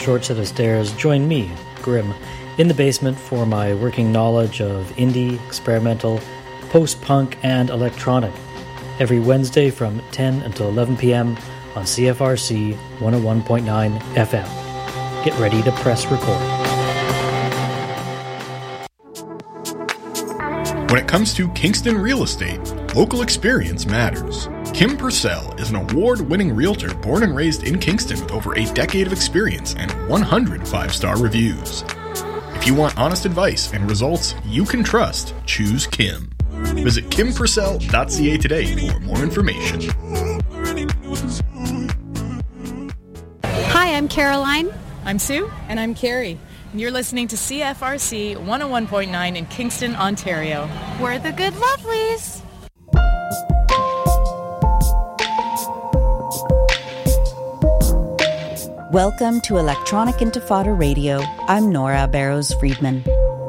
short set of stairs, join me, Grim, in the basement for my working knowledge of indie, experimental, post-punk, and electronic, every Wednesday from 10 until 11 p.m. on CFRC 101.9 FM. Get ready to press record. When it comes to Kingston real estate, local experience matters. Kim Purcell is an award-winning realtor born and raised in Kingston with over a decade of experience and 100 5-star reviews. If you want honest advice and results you can trust, choose Kim. Visit kimpurcell.ca today for more information. Hi, I'm Caroline. I'm Sue. And I'm Carrie. And you're listening to CFRC 101.9 in Kingston, Ontario. We're the good lovelies. Welcome to Electronic Intifada Radio. I'm Nora Barrows-Friedman.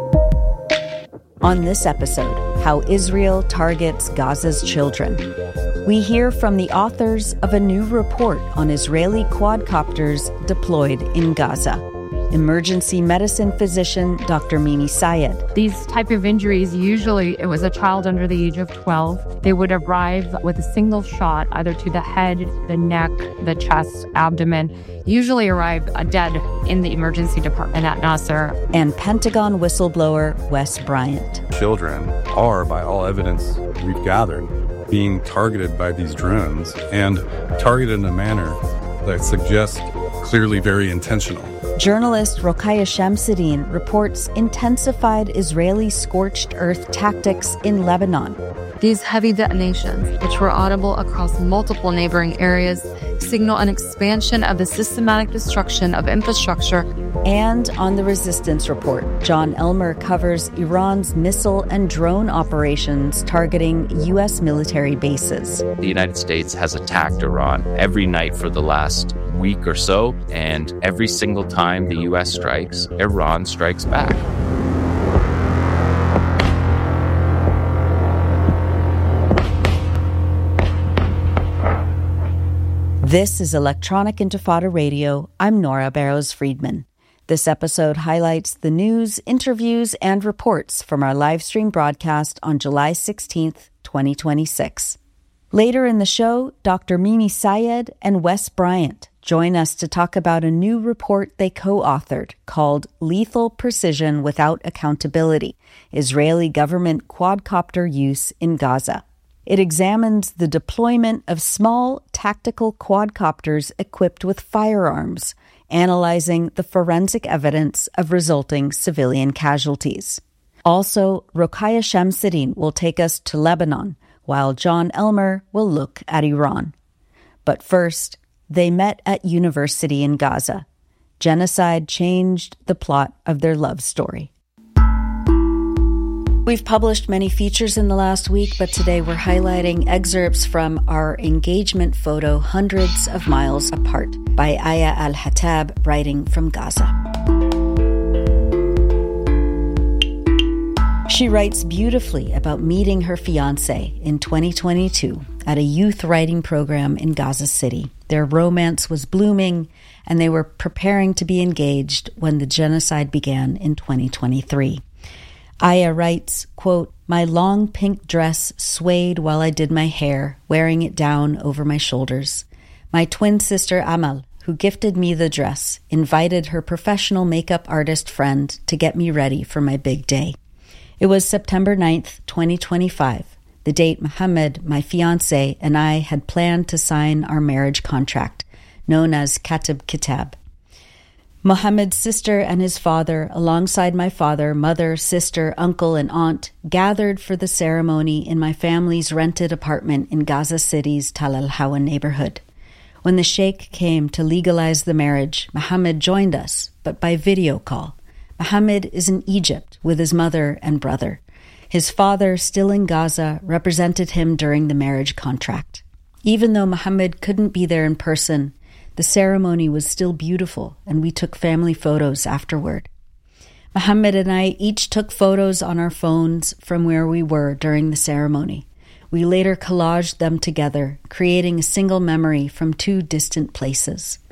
On this episode, how Israel targets Gaza's children. We hear from the authors of a new report on Israeli quadcopters deployed in Gaza. Emergency medicine physician Dr. Mimi Sayed. These type of injuries, usually it was a child under the age of 12. They would arrive with a single shot, either to the head, the neck, the chest, abdomen, usually arrive dead in the emergency department at Nasser. And Pentagon whistleblower Wes Bryant. Children are, by all evidence we've gathered, being targeted by these drones and targeted in a manner that suggests clearly very intentional. Journalist Rokhaya Shamsuddin reports intensified Israeli scorched earth tactics in Lebanon. These heavy detonations, which were audible across multiple neighboring areas, signal an expansion of the systematic destruction of infrastructure. And on the Resistance Report, John Elmer covers Iran's missile and drone operations targeting U.S. military bases. The United States has attacked Iran every night for the last week or so, and every single time the U.S. strikes, Iran strikes back. This is Electronic Intifada Radio. I'm Nora Barrows-Friedman. This episode highlights the news, interviews, and reports from our live stream broadcast on July 16th, 2026. Later in the show, Dr. Mimi Sayed and Wes Bryant join us to talk about a new report they co-authored called Lethal Precision Without Accountability, Israeli Government Quadcopter Use in Gaza. It examines the deployment of small tactical quadcopters equipped with firearms, analyzing the forensic evidence of resulting civilian casualties. Also, Rokhaya Shamsuddin will take us to Lebanon, while John Elmer will look at Iran. But first, they met at university in Gaza. Genocide changed the plot of their love story. We've published many features in the last week, but today we're highlighting excerpts from our engagement photo, Hundreds of Miles Apart, by Aya Al-Hattab, writing from Gaza. She writes beautifully about meeting her fiancé in 2022 at a youth writing program in Gaza City. Their romance was blooming, and they were preparing to be engaged when the genocide began in 2023. Aya writes, quote, "My long pink dress swayed while I did my hair, wearing it down over my shoulders. My twin sister Amal, who gifted me the dress, invited her professional makeup artist friend to get me ready for my big day. It was September 9th, 2025, the date Mohammed, my fiancé, and I had planned to sign our marriage contract, known as Katib Kitab. Mohammed's sister and his father, alongside my father, mother, sister, uncle, and aunt, gathered for the ceremony in my family's rented apartment in Gaza City's Tal al-Hawa neighborhood. When the sheikh came to legalize the marriage, Mohammed joined us, but by video call. Mohammed is in Egypt with his mother and brother. His father, still in Gaza, represented him during the marriage contract. Even though Mohammed couldn't be there in person, the ceremony was still beautiful, and we took family photos afterward. Mohammed and I each took photos on our phones from where we were during the ceremony. We later collaged them together, creating a single memory from two distant places.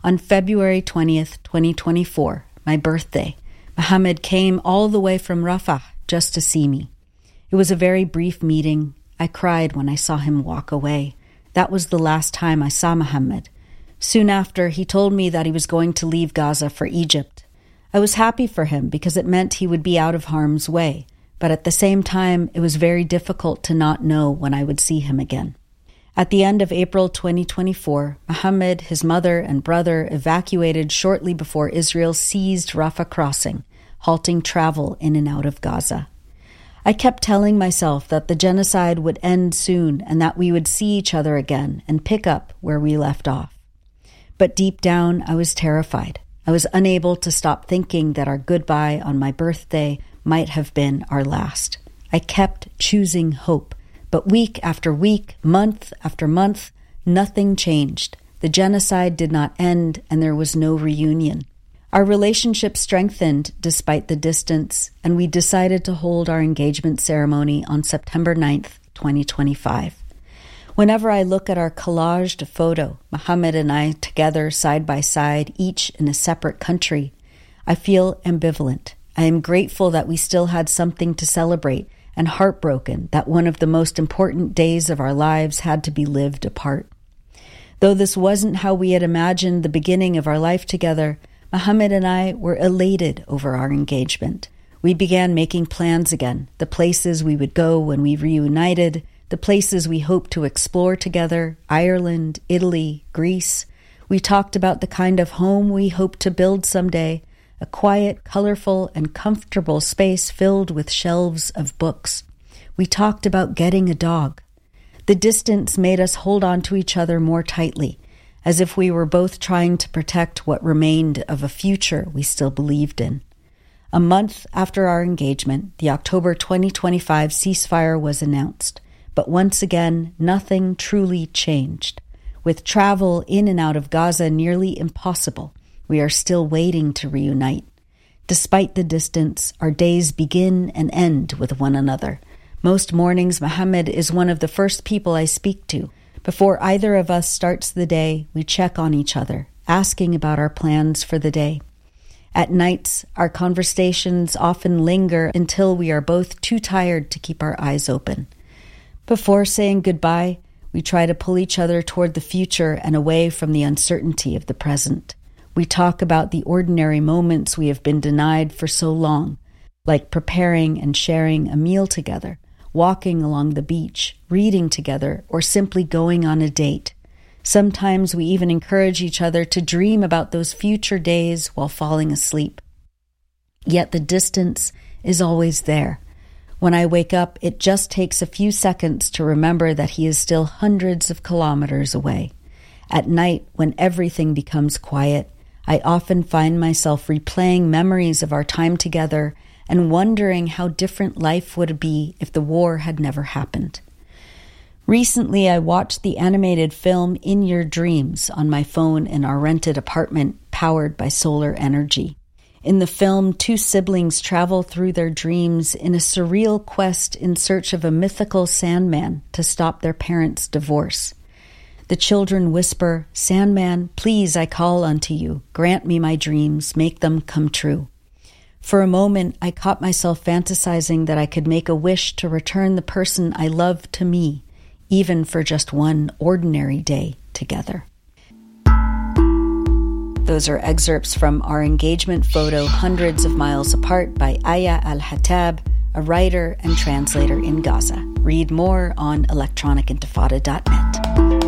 On February 20th, 2024, my birthday, Mohammed came all the way from Rafah just to see me. It was a very brief meeting. I cried when I saw him walk away. That was the last time I saw Mohammed. Soon after, he told me that he was going to leave Gaza for Egypt. I was happy for him because it meant he would be out of harm's way, but at the same time, it was very difficult to not know when I would see him again. At the end of April 2024, Mohammed, his mother, and brother evacuated shortly before Israel seized Rafah crossing, halting travel in and out of Gaza. I kept telling myself that the genocide would end soon and that we would see each other again and pick up where we left off. But deep down, I was terrified. I was unable to stop thinking that our goodbye on my birthday might have been our last. I kept choosing hope. But week after week, month after month, nothing changed. The genocide did not end, and there was no reunion. Our relationship strengthened despite the distance, and we decided to hold our engagement ceremony on September 9th, 2025. Whenever I look at our collaged photo, Mohammed and I together side by side, each in a separate country, I feel ambivalent. I am grateful that we still had something to celebrate, and heartbroken that one of the most important days of our lives had to be lived apart. Though this wasn't how we had imagined the beginning of our life together, Mohammed and I were elated over our engagement. We began making plans again, the places we would go when we reunited, the places we hoped to explore together, Ireland, Italy, Greece. We talked about the kind of home we hoped to build someday, a quiet, colorful, and comfortable space filled with shelves of books. We talked about getting a dog. The distance made us hold on to each other more tightly, as if we were both trying to protect what remained of a future we still believed in. A month after our engagement, the October 2025 ceasefire was announced, but once again, nothing truly changed. With travel in and out of Gaza nearly impossible, we are still waiting to reunite. Despite the distance, our days begin and end with one another. Most mornings, Mohammed is one of the first people I speak to. Before either of us starts the day, we check on each other, asking about our plans for the day. At nights, our conversations often linger until we are both too tired to keep our eyes open. Before saying goodbye, we try to pull each other toward the future and away from the uncertainty of the present. We talk about the ordinary moments we have been denied for so long, like preparing and sharing a meal together, walking along the beach, reading together, or simply going on a date. Sometimes we even encourage each other to dream about those future days while falling asleep. Yet the distance is always there. When I wake up, it just takes a few seconds to remember that he is still hundreds of kilometers away. At night, when everything becomes quiet, I often find myself replaying memories of our time together and wondering how different life would be if the war had never happened. Recently, I watched the animated film In Your Dreams on my phone in our rented apartment powered by solar energy. In the film, two siblings travel through their dreams in a surreal quest in search of a mythical Sandman to stop their parents' divorce. The children whisper, "Sandman, please, I call unto you. Grant me my dreams, make them come true." For a moment, I caught myself fantasizing that I could make a wish to return the person I love to me, even for just one ordinary day together. Those are excerpts from our engagement photo, Hundreds of Miles Apart, by Aya Al-Hattab, a writer and translator in Gaza. Read more on electronicintifada.net.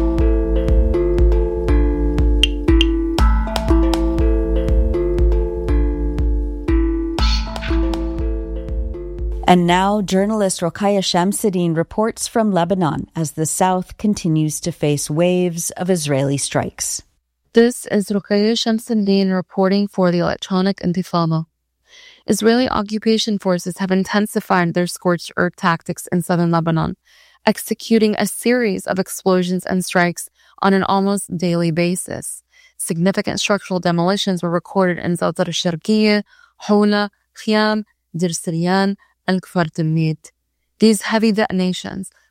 And now, journalist Rokhaya Shamsuddin reports from Lebanon as the South continues to face waves of Israeli strikes. This is Rokhaya Shamsuddin reporting for the Electronic Intifada. Israeli occupation forces have intensified their scorched earth tactics in southern Lebanon, executing a series of explosions and strikes on an almost daily basis. Significant structural demolitions were recorded in Zawtar al-Sharqiyya, Hawla, Khiam, Dir Siryan, and Kfar Tamid. These heavy detonations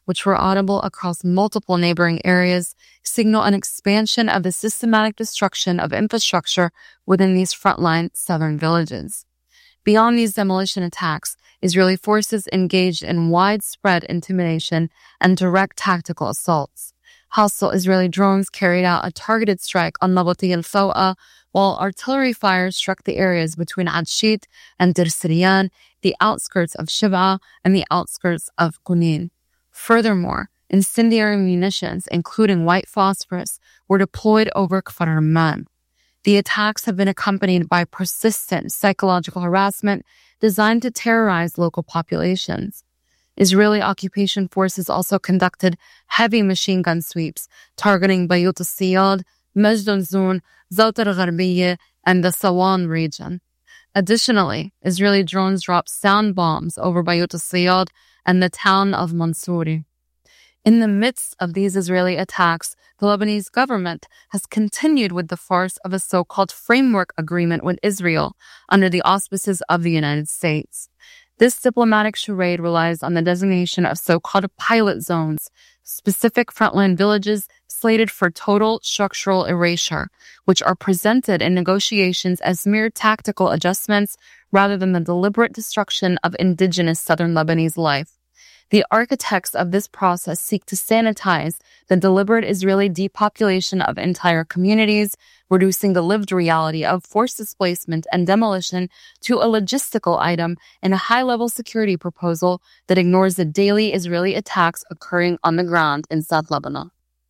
which were audible across multiple neighboring areas, signal an expansion of the systematic destruction of infrastructure within these frontline southern villages. Beyond these demolition attacks, Israeli forces engaged in widespread intimidation and direct tactical assaults. Hostile Israeli drones carried out a targeted strike on Nabati al-Fawa, while artillery fire struck the areas between Adshit and Dir Siriyan, the outskirts of Shib'a, and the outskirts of Qunin. Furthermore, incendiary munitions, including white phosphorus, were deployed over Kfar Ramman. The attacks have been accompanied by persistent psychological harassment designed to terrorize local populations. Israeli occupation forces also conducted heavy machine gun sweeps targeting Bayut al-Siyad, Majd al-Zun, Zawt al-Gharbiyya, and the Sawan region. Additionally, Israeli drones dropped sound bombs over Bayut al-Siyad and the town of Mansouri. In the midst of these Israeli attacks, the Lebanese government has continued with the farce of a so-called framework agreement with Israel under the auspices of the United States. This diplomatic charade relies on the designation of so-called pilot zones, specific frontline villages slated for total structural erasure, which are presented in negotiations as mere tactical adjustments rather than the deliberate destruction of indigenous southern Lebanese life. The architects of this process seek to sanitize the deliberate Israeli depopulation of entire communities, reducing the lived reality of forced displacement and demolition to a logistical item in a high-level security proposal that ignores the daily Israeli attacks occurring on the ground in South Lebanon.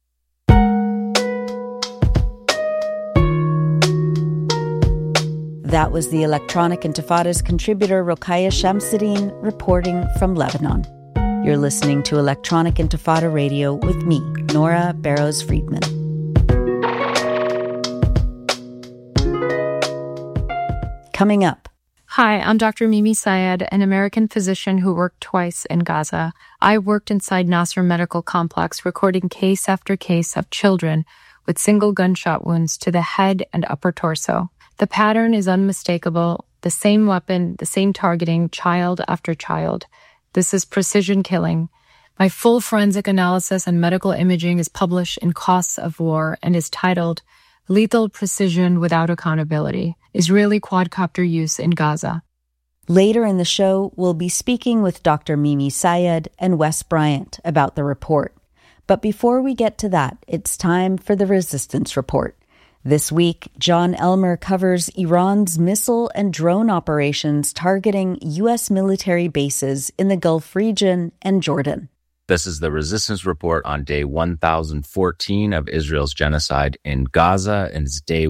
That was the Electronic Intifada's contributor Rokhaya Shamsuddin reporting from Lebanon. You're listening to Electronic Intifada Radio with me, Nora Barrows-Friedman. Coming up. Hi, I'm Dr. Mimi Syed, an American physician who worked twice in Gaza. I worked inside Nasser Medical Complex, recording case after case of children with single gunshot wounds to the head and upper torso. The pattern is unmistakable. The same weapon, the same targeting, child after child. This is precision killing. My full forensic analysis and medical imaging is published in Costs of War and is titled Lethal Precision Without Accountability, Israeli Quadcopter Use in Gaza. Later in the show, we'll be speaking with Dr. Mimi Syed and Wes Bryant about the report. But before we get to that, it's time for the Resistance Report. This week, John Elmer covers Iran's missile and drone operations targeting U.S. military bases in the Gulf region and Jordan. This is the Resistance Report on day 1014 of Israel's genocide in Gaza, and it's day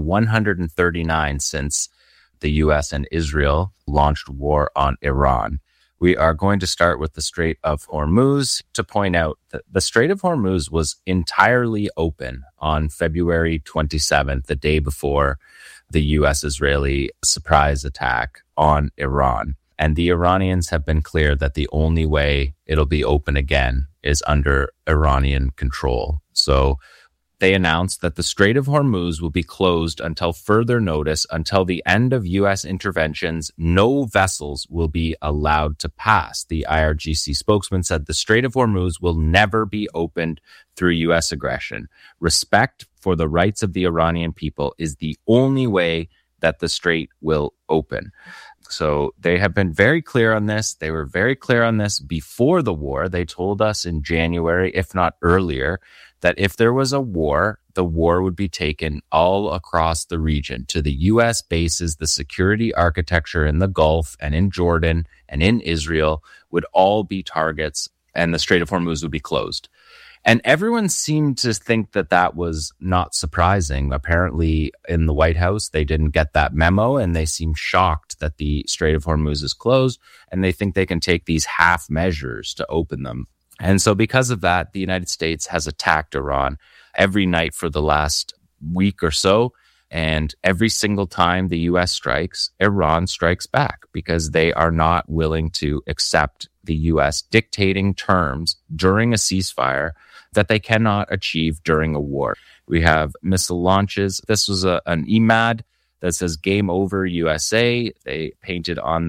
139 since the U.S. and Israel launched war on Iran. We are going to start with the Strait of Hormuz to point out that the Strait of Hormuz was entirely open on February 27th, the day before the U.S.-Israeli surprise attack on Iran. And the Iranians have been clear that the only way it'll be open again is under Iranian control. So they announced that the Strait of Hormuz will be closed until further notice. Until the end of U.S. interventions, no vessels will be allowed to pass. The IRGC spokesman said the Strait of Hormuz will never be opened through U.S. aggression. Respect for the rights of the Iranian people is the only way that the strait will open. So they have been very clear on this. They were very clear on this before the war. They told us in January, if not earlier, that if there was a war, the war would be taken all across the region to the U.S. bases. The security architecture in the Gulf and in Jordan and in Israel would all be targets, and the Strait of Hormuz would be closed. And everyone seemed to think that that was not surprising. Apparently, in the White House, they didn't get that memo, and they seem shocked that the Strait of Hormuz is closed, and they think they can take these half measures to open them. And so because of that, the United States has attacked Iran every night for the last week or so. And every single time the U.S. strikes, Iran strikes back because they are not willing to accept the U.S. dictating terms during a ceasefire that they cannot achieve during a war. We have missile launches. This was an EMAD that says Game Over USA. They painted on that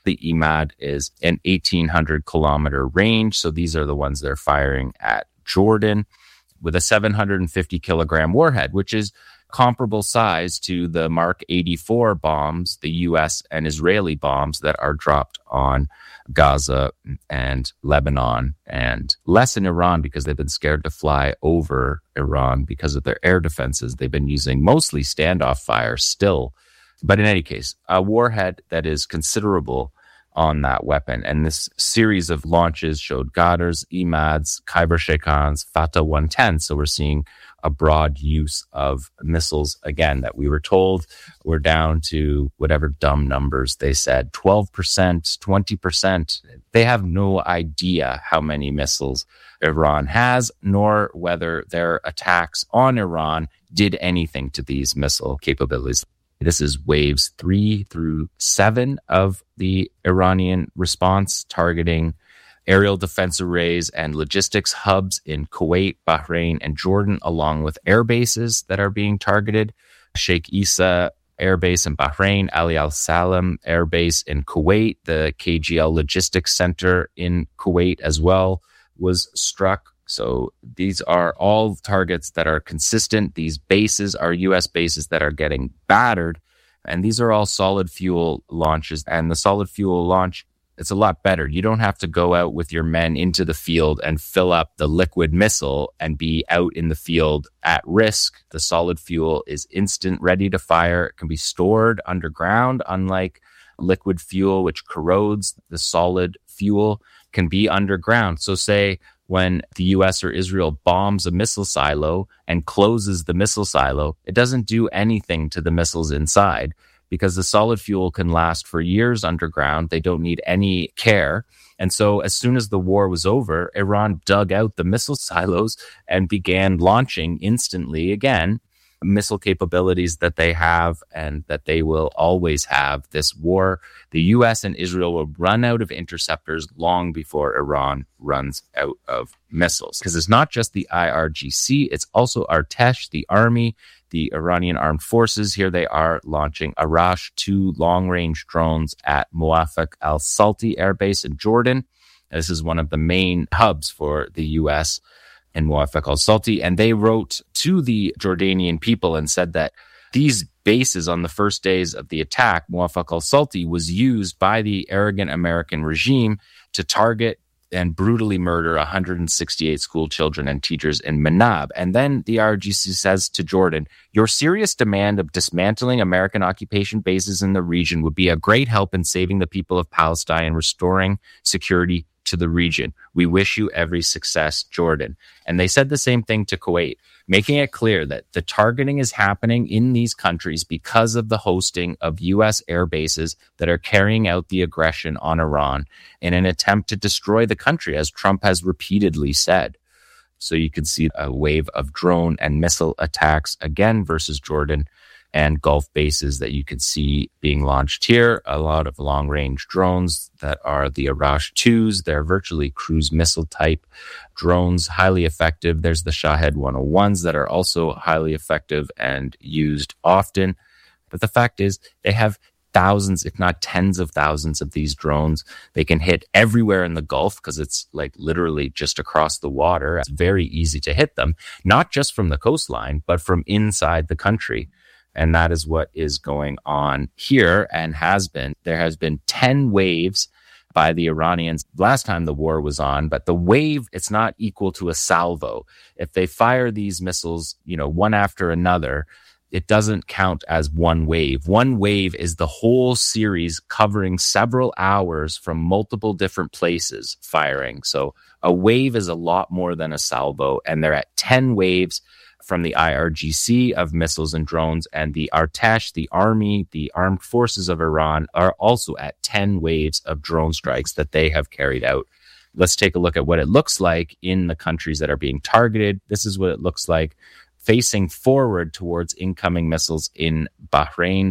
The Emad is an 1,800 kilometer range. So these are the ones they're firing at Jordan with a 750 kilogram warhead, which is comparable size to the Mark 84 bombs, the US and Israeli bombs that are dropped on Gaza and Lebanon, and less in Iran because they've been scared to fly over Iran because of their air defenses. They've been using mostly standoff fire still. But in any case, a warhead that is considerable on that weapon. And this series of launches showed Ghadars, Emads, Khyber Sheikhans, Fatah 110. So we're seeing a broad use of missiles, again, that we were told were down to whatever dumb numbers they said, 12%, 20%. They have no idea how many missiles Iran has, nor whether their attacks on Iran did anything to these missile capabilities. This is waves 3 through 7 of the Iranian response, targeting aerial defense arrays and logistics hubs in Kuwait, Bahrain, and Jordan, along with air bases that are being targeted. Sheikh Issa Air Base in Bahrain, Ali Al Salam Air Base in Kuwait, the KGL Logistics Center in Kuwait as well was struck. So these are all targets that are consistent. These bases are U.S. bases that are getting battered. And these are all solid fuel launches. And the solid fuel launch, it's a lot better. You don't have to go out with your men into the field and fill up the liquid missile and be out in the field at risk. The solid fuel is instant, ready to fire. It can be stored underground, unlike liquid fuel, which corrodes. The solid fuel can be underground. So say when the US or Israel bombs a missile silo and closes the missile silo, it doesn't do anything to the missiles inside because the solid fuel can last for years underground. They don't need any care. And so as soon as the war was over, Iran dug out the missile silos and began launching instantly again missile capabilities that they have and that they will always have. This war, the US and Israel will run out of interceptors long before Iran runs out of missiles. Because it's not just the IRGC, it's also Artesh, the army, the Iranian armed forces. Here they are launching Arash 2 long-range drones at Muwafaq al-Salti Air Base in Jordan. This is one of the main hubs for the US in Muwafaq al-Salti, and they wrote to the Jordanian people and said that these bases on the first days of the attack, Muwafaq al-Salti, was used by the arrogant American regime to target and brutally murder 168 school children and teachers in Manab. And then the IRGC says to Jordan, your serious demand of dismantling American occupation bases in the region would be a great help in saving the people of Palestine and restoring security to the region. We wish you every success, Jordan. And they said the same thing to Kuwait, making it clear that the targeting is happening in these countries because of the hosting of U.S. air bases that are carrying out the aggression on Iran in an attempt to destroy the country, as Trump has repeatedly said. So you can see a wave of drone and missile attacks again versus Jordan, and Gulf bases that you can see being launched here. A lot of long-range drones that are the Arash 2s. They're virtually cruise missile type drones, highly effective. There's the Shahed 101s that are also highly effective and used often. But the fact is, they have thousands, if not tens of thousands of these drones. They can hit everywhere in the Gulf because it's like literally just across the water. It's very easy to hit them, not just from the coastline, but from inside the country. And that is what is going on here and has been. There has been 10 waves by the Iranians last time the war was on, but the wave, it's not equal to a salvo. If they fire these missiles, one after another, it doesn't count as one wave. One wave is the whole series covering several hours from multiple different places firing. So a wave is a lot more than a salvo, and they're at 10 waves from the IRGC of missiles and drones, and the Artesh, the army, the armed forces of Iran are also at 10 waves of drone strikes that they have carried out. Let's take a look at what it looks like in the countries that are being targeted. This is what it looks like facing forward towards incoming missiles in Bahrain.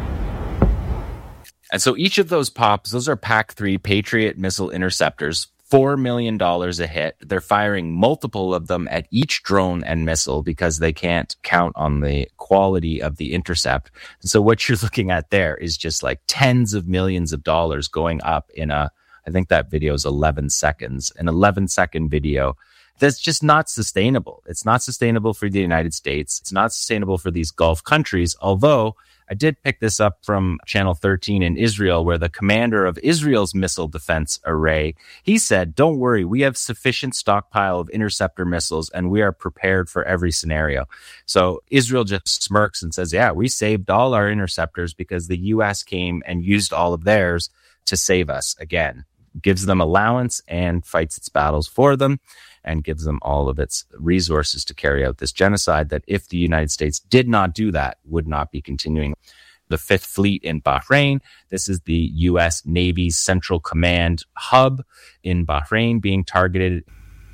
And so each of those pops, those are PAC-3 Patriot missile interceptors $4 million a hit. They're firing multiple of them at each drone and missile because they can't count on the quality of the intercept. And so what you're looking at there is just like tens of millions of dollars going up in I think that video is 11 seconds, an 11-second video. That's just not sustainable. It's not sustainable for the United States. It's not sustainable for these Gulf countries, although I did pick this up from Channel 13 in Israel, where the commander of Israel's missile defense array, he said, don't worry, we have sufficient stockpile of interceptor missiles and we are prepared for every scenario. So Israel just smirks and says, yeah, we saved all our interceptors because the U.S. came and used all of theirs to save us again. Gives them allowance and fights its battles for them and gives them all of its resources to carry out this genocide that, if the United States did not do that, would not be continuing. The Fifth Fleet in Bahrain. This is the U.S. Navy's Central Command hub in Bahrain being targeted.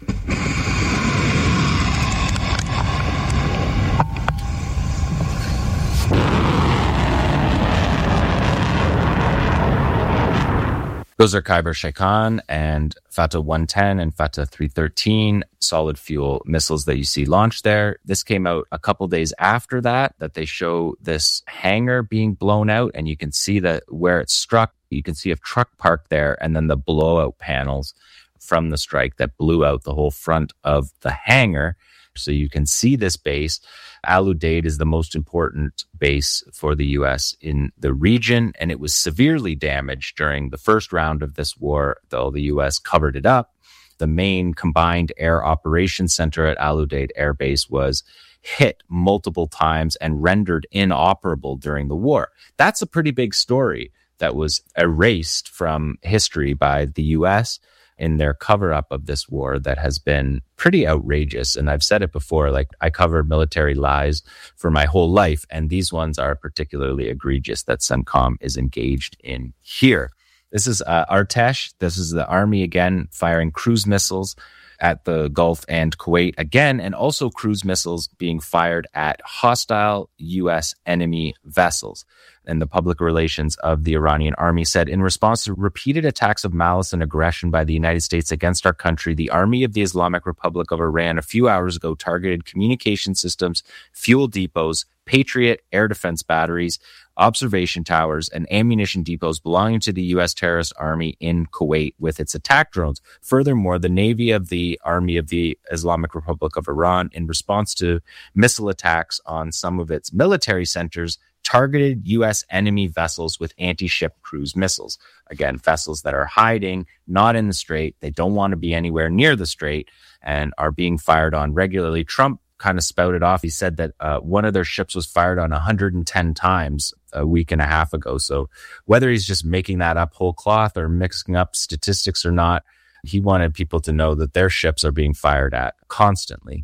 Those are Khyber Sheikhan and Fateh 110 and Fateh 313 solid fuel missiles that you see launched there. This came out a couple days after that they show this hangar being blown out, and you can see that where it struck. You can see a truck parked there, and then the blowout panels from the strike that blew out the whole front of the hangar. So you can see this base. Al Udeid is the most important base for the U.S. in the region, and it was severely damaged during the first round of this war, though the U.S. covered it up. The main combined air operations center at Al Udeid Air Base was hit multiple times and rendered inoperable during the war. That's a pretty big story that was erased from history by the U.S. in their cover-up of this war that has been pretty outrageous. And I've said it before, like, I covered military lies for my whole life, and these ones are particularly egregious that CENTCOM is engaged in here. This is Artesh. This is the Army again firing cruise missiles at the Gulf and Kuwait again, and also cruise missiles being fired at hostile U.S. enemy vessels. And the public relations of the Iranian army said, in response to repeated attacks of malice and aggression by the United States against our country, the Army of the Islamic Republic of Iran a few hours ago targeted communication systems, fuel depots, Patriot air defense batteries, observation towers, and ammunition depots belonging to the U.S. terrorist army in Kuwait with its attack drones. Furthermore, the Navy of the Army of the Islamic Republic of Iran, in response to missile attacks on some of its military centers, targeted U.S. enemy vessels with anti-ship cruise missiles. Again, vessels that are hiding, not in the strait. They don't want to be anywhere near the strait and are being fired on regularly. Trump kind of spouted off. He said that one of their ships was fired on 110 times a week and a half ago. So whether he's just making that up whole cloth or mixing up statistics or not, he wanted people to know that their ships are being fired at constantly.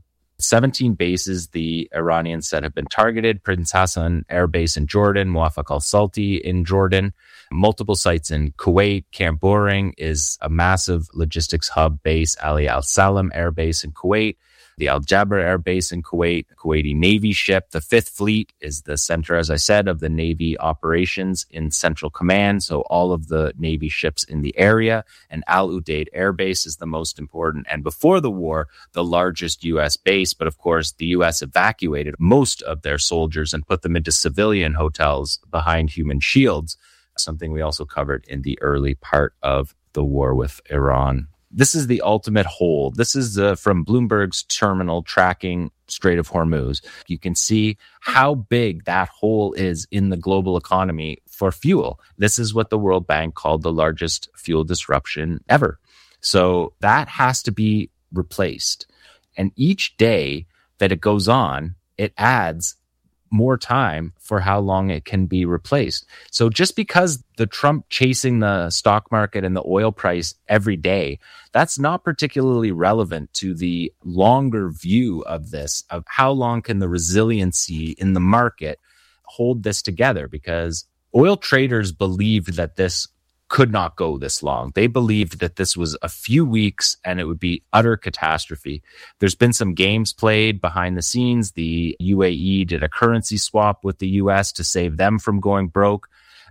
17 bases the Iranians said have been targeted. Prince Hassan Air Base in Jordan, Muwafaq al-Salti in Jordan, multiple sites in Kuwait. Camp Boring is a massive logistics hub base. Ali Al-Salam Air Base in Kuwait, the Al Jabr Air Base in Kuwait, Kuwaiti Navy ship. The Fifth Fleet is the center, as I said, of the Navy operations in Central Command, so all of the Navy ships in the area. And Al Udeid Air Base is the most important, and before the war, the largest U.S. base. But of course, the U.S. evacuated most of their soldiers and put them into civilian hotels behind human shields, something we also covered in the early part of the war with Iran. This is the ultimate hole. This is from Bloomberg's terminal tracking Strait of Hormuz. You can see how big that hole is in the global economy for fuel. This is what the World Bank called the largest fuel disruption ever. So that has to be replaced. And each day that it goes on, it adds more time for how long it can be replaced. So just because the Trump chasing the stock market and the oil price every day, that's not particularly relevant to the longer view of this, of how long can the resiliency in the market hold this together? Because oil traders believed that this could not go this long. They believed that this was a few weeks and it would be utter catastrophe. There's been some games played behind the scenes. The UAE did a currency swap with the US to save them from going broke.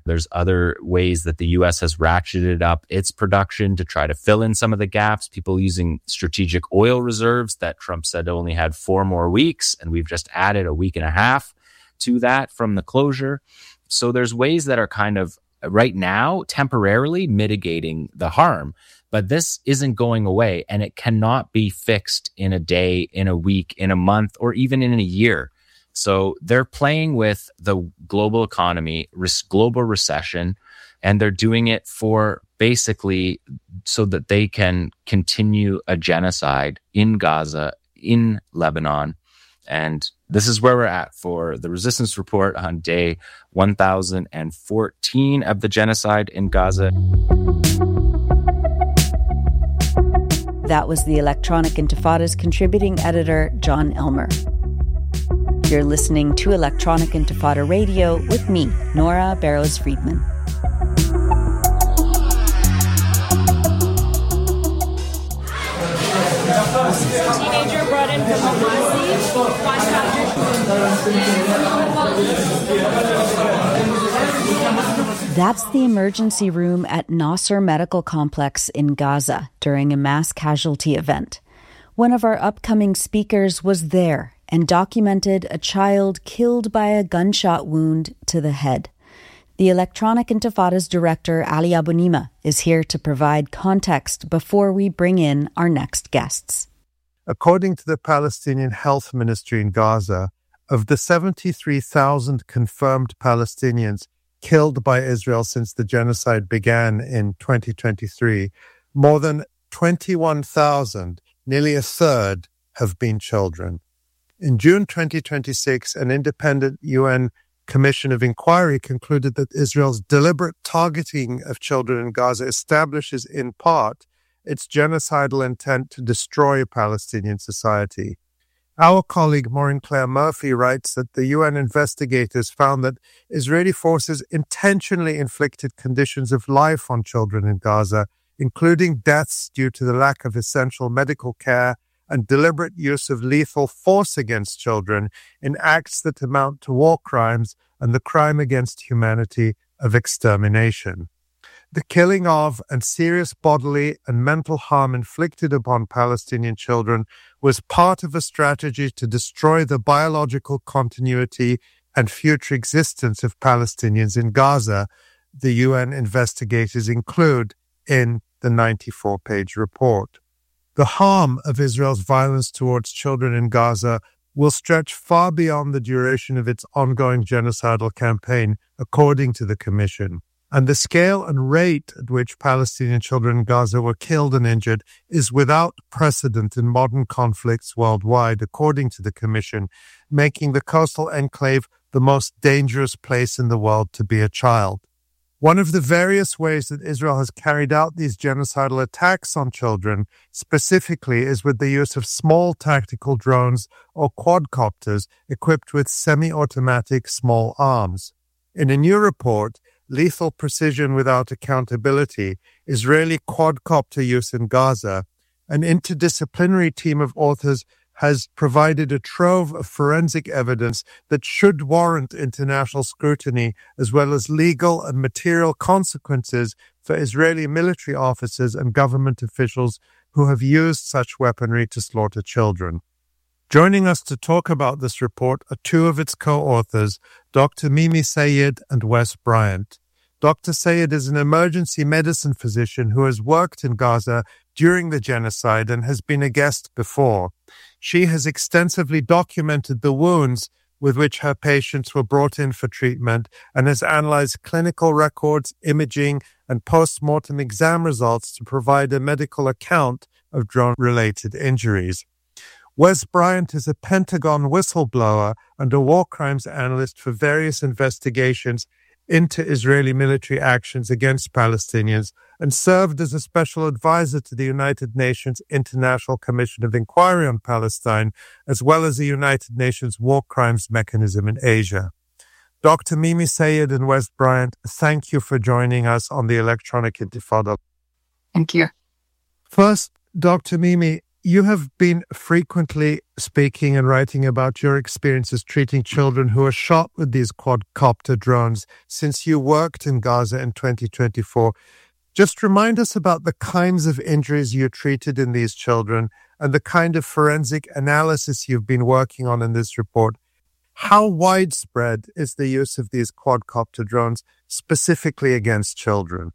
There's other ways that the U.S. has ratcheted up its production to try to fill in some of the gaps. People using strategic oil reserves that Trump said only had 4 more weeks, and we've just added a week and a half to that from the closure. So there's ways that are kind of right now temporarily mitigating the harm, but this isn't going away, and it cannot be fixed in a day, in a week, in a month, or even in a year. So they're playing with the global economy, global recession, and they're doing it for basically so that they can continue a genocide in Gaza, in Lebanon. And this is where we're at for the Resistance Report on day 1014 of the genocide in Gaza. That was the Electronic Intifada's contributing editor, John Elmer. You're listening to Electronic Intifada Radio with me, Nora Barrows-Friedman. Teenager brought in from That's the emergency room at Nasser Medical Complex in Gaza during a mass casualty event. One of our upcoming speakers was there and documented a child killed by a gunshot wound to the head. The Electronic Intifada's director, Ali Abunimah, is here to provide context before we bring in our next guests. According to the Palestinian Health Ministry in Gaza, of the 73,000 confirmed Palestinians killed by Israel since the genocide began in 2023, more than 21,000, nearly a third, have been children. In June 2026, an independent UN Commission of Inquiry concluded that Israel's deliberate targeting of children in Gaza establishes, in part, its genocidal intent to destroy Palestinian society. Our colleague Maureen Claire Murphy writes that the UN investigators found that Israeli forces intentionally inflicted conditions of life on children in Gaza, including deaths due to the lack of essential medical care and deliberate use of lethal force against children in acts that amount to war crimes and the crime against humanity of extermination. The killing of and serious bodily and mental harm inflicted upon Palestinian children was part of a strategy to destroy the biological continuity and future existence of Palestinians in Gaza, the UN investigators include in the 94-page report. The harm of Israel's violence towards children in Gaza will stretch far beyond the duration of its ongoing genocidal campaign, according to the Commission. And the scale and rate at which Palestinian children in Gaza were killed and injured is without precedent in modern conflicts worldwide, according to the Commission, making the coastal enclave the most dangerous place in the world to be a child. One of the various ways that Israel has carried out these genocidal attacks on children specifically is with the use of small tactical drones or quadcopters equipped with semi-automatic small arms. In a new report, Lethal Precision Without Accountability, Israeli quadcopter use in Gaza, an interdisciplinary team of authors has provided a trove of forensic evidence that should warrant international scrutiny as well as legal and material consequences for Israeli military officers and government officials who have used such weaponry to slaughter children. Joining us to talk about this report are two of its co-authors, Dr. Mimi Sayed and Wes Bryant. Dr. Sayed is an emergency medicine physician who has worked in Gaza during the genocide and has been a guest before. She has extensively documented the wounds with which her patients were brought in for treatment and has analyzed clinical records, imaging, and post-mortem exam results to provide a medical account of drone-related injuries. Wes Bryant is a Pentagon whistleblower and a war crimes analyst for various investigations into Israeli military actions against Palestinians and served as a special advisor to the United Nations International Commission of Inquiry on Palestine, as well as the United Nations War Crimes Mechanism in Asia. Dr. Mimi Sayed and Wes Bryant, thank you for joining us on the Electronic Intifada. Thank you. First, Dr. Mimi, you have been frequently speaking and writing about your experiences treating children who are shot with these quadcopter drones since you worked in Gaza in 2024. Just remind us about the kinds of injuries you treated in these children and the kind of forensic analysis you've been working on in this report. How widespread is the use of these quadcopter drones specifically against children?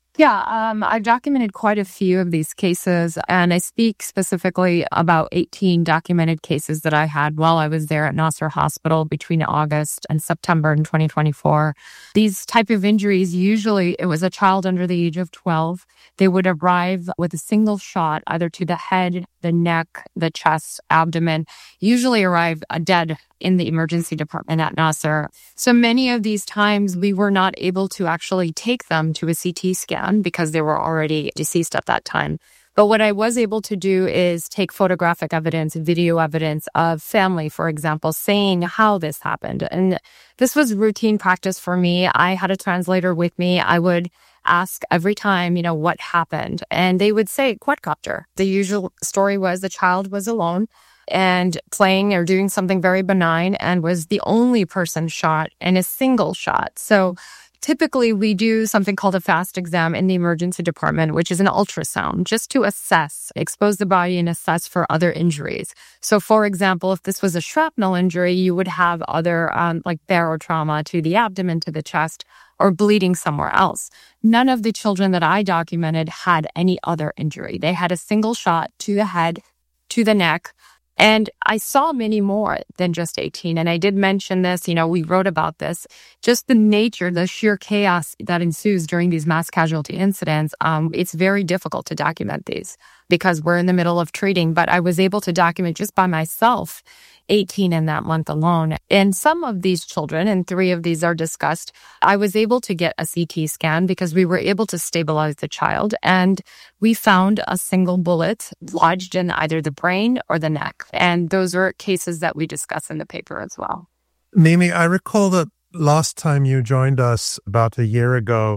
Yeah, I've documented quite a few of these cases, and I speak specifically about 18 documented cases that I had while I was there at Nasser Hospital between August and September in 2024. These type of injuries, usually it was a child under the age of 12. They would arrive with a single shot, either to the head, the neck, the chest, abdomen, usually arrive dead in the emergency department at Nasser. So many of these times we were not able to actually take them to a CT scan because they were already deceased at that time. But what I was able to do is take photographic evidence, video evidence of family, for example, saying how this happened. And this was routine practice for me. I had a translator with me. I would ask every time, what happened? And they would say quadcopter. The usual story was the child was alone and playing or doing something very benign and was the only person shot in a single shot. So typically we do something called a fast exam in the emergency department, which is an ultrasound, just to expose the body and assess for other injuries. So for example, if this was a shrapnel injury, you would have other like barotrauma to the abdomen, to the chest, or bleeding somewhere else. None of the children that I documented had any other injury. They had a single shot to the head, to the neck. And I saw many more than just 18. And I did mention this, we wrote about this, just the nature, the sheer chaos that ensues during these mass casualty incidents. It's very difficult to document these because we're in the middle of treating. But I was able to document just by myself 18 in that month alone. And some of these children, and 3 of these are discussed, I was able to get a CT scan because we were able to stabilize the child. And we found a single bullet lodged in either the brain or the neck. And those are cases that we discuss in the paper as well. Mimi, I recall that last time you joined us about a year ago,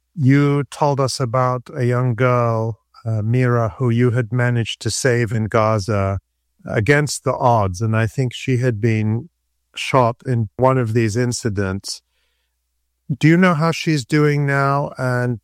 you told us about a young girl, Mira, who you had managed to save in Gaza against the odds. And I think she had been shot in one of these incidents. Do you know how she's doing now and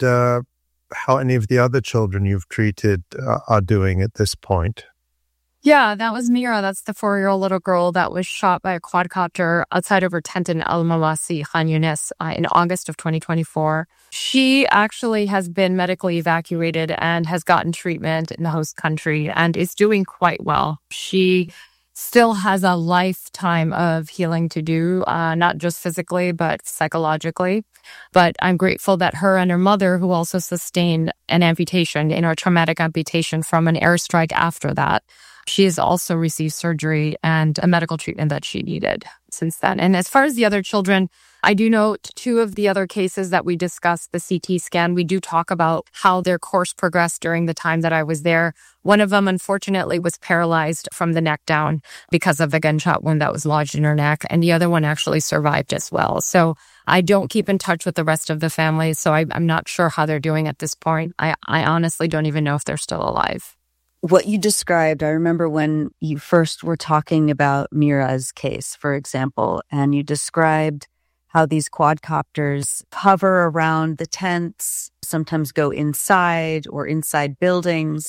how any of the other children you've treated are doing at this point? Yeah, that was Mira. That's the 4-year-old little girl that was shot by a quadcopter outside of her tent in Al Mawasi, Khan Yunis, in August of 2024. She actually has been medically evacuated and has gotten treatment in the host country and is doing quite well. She still has a lifetime of healing to do, not just physically, but psychologically. But I'm grateful that her and her mother, who also sustained an amputation, traumatic amputation from an airstrike after that, she has also received surgery and a medical treatment that she needed since then. And as far as the other children, I do note 2 of the other cases that we discussed, the CT scan, we do talk about how their course progressed during the time that I was there. One of them, unfortunately, was paralyzed from the neck down because of a gunshot wound that was lodged in her neck. And the other one actually survived as well. So I don't keep in touch with the rest of the family. So I'm not sure how they're doing at this point. I honestly don't even know if they're still alive. What you described, I remember when you first were talking about Mira's case, for example, and you described how these quadcopters hover around the tents, sometimes go inside or inside buildings,